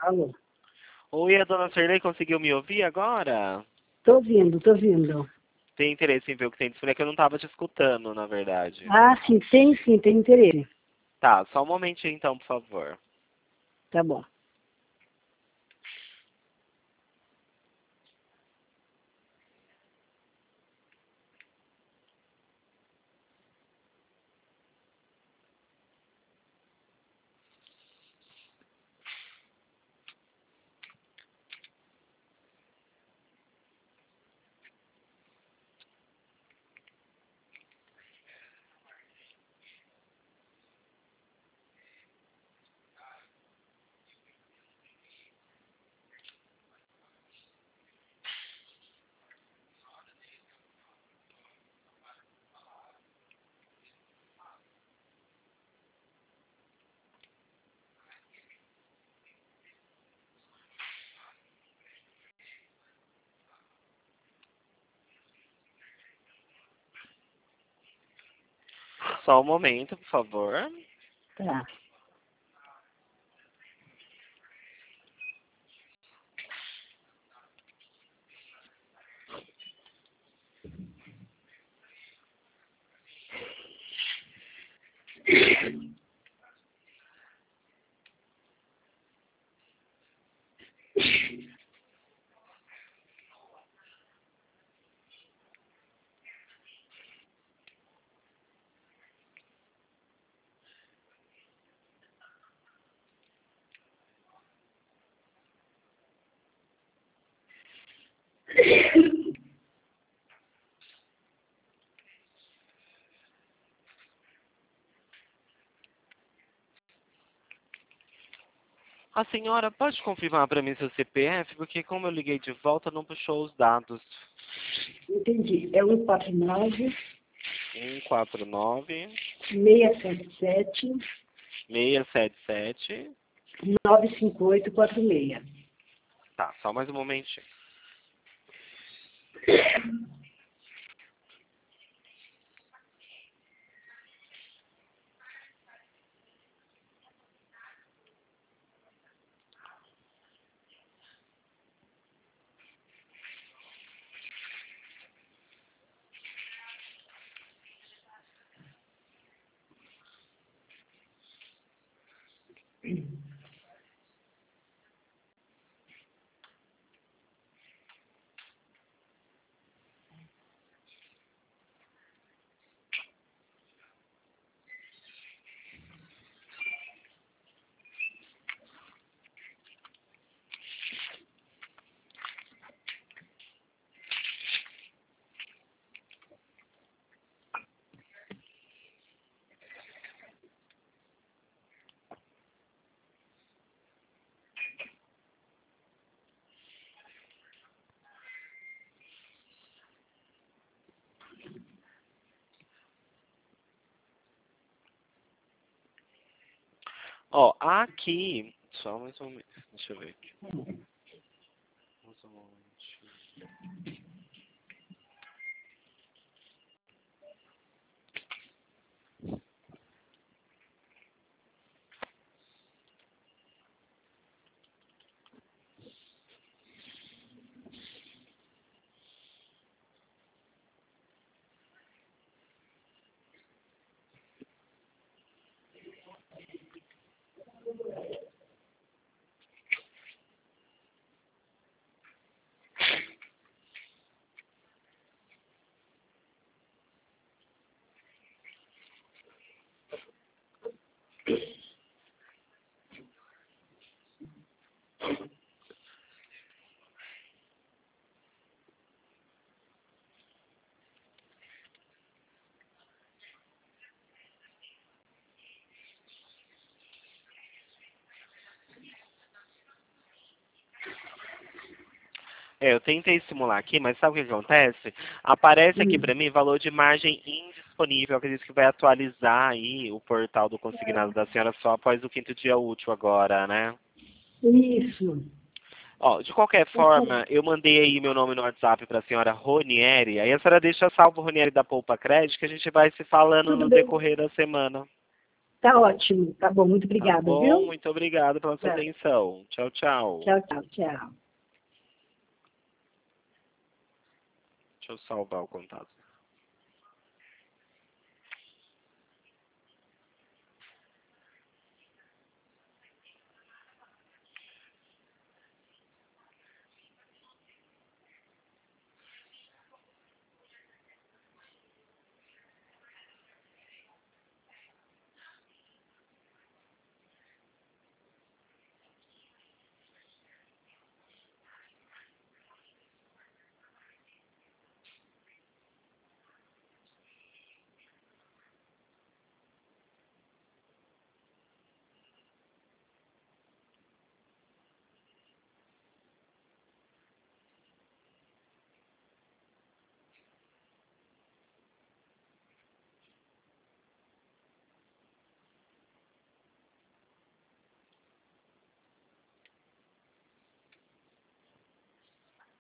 Alô? Oi, a dona Cirlei conseguiu me ouvir agora? Tô ouvindo, tô ouvindo. Tem interesse em ver o que tem disponível? É que eu não estava te escutando, na verdade. Ah, sim, tem interesse. Tá, só um momentinho então, por favor. Tá bom. Só um momento, por favor. Tá. A senhora pode confirmar para mim seu CPF? Porque como eu liguei de volta, não puxou os dados. Entendi. É 149 149 677 677. 95846. Tá, só mais um momentinho. Ó, aqui. Só mais um momento. Deixa eu ver aqui. Mais um momentinho. É, eu tentei simular aqui, mas sabe o que acontece? Aparece aqui para mim valor de margem indisponível. Eu acredito que vai atualizar aí o portal do consignado da senhora só após o 5º dia útil agora, né? Isso. Ó, de qualquer forma, eu mandei aí meu nome no WhatsApp para a senhora Ronieri. Aí a senhora deixa salvo o Ronieri da Poupa Crédito, que a gente vai se falando Tudo no bem. decorrer da semana. Tá ótimo. Tá bom, muito Tá obrigada, bom? viu? Muito obrigado pela sua Tá. atenção. Tchau, tchau. Tchau, tchau, tchau. Deixa eu salvar o contato.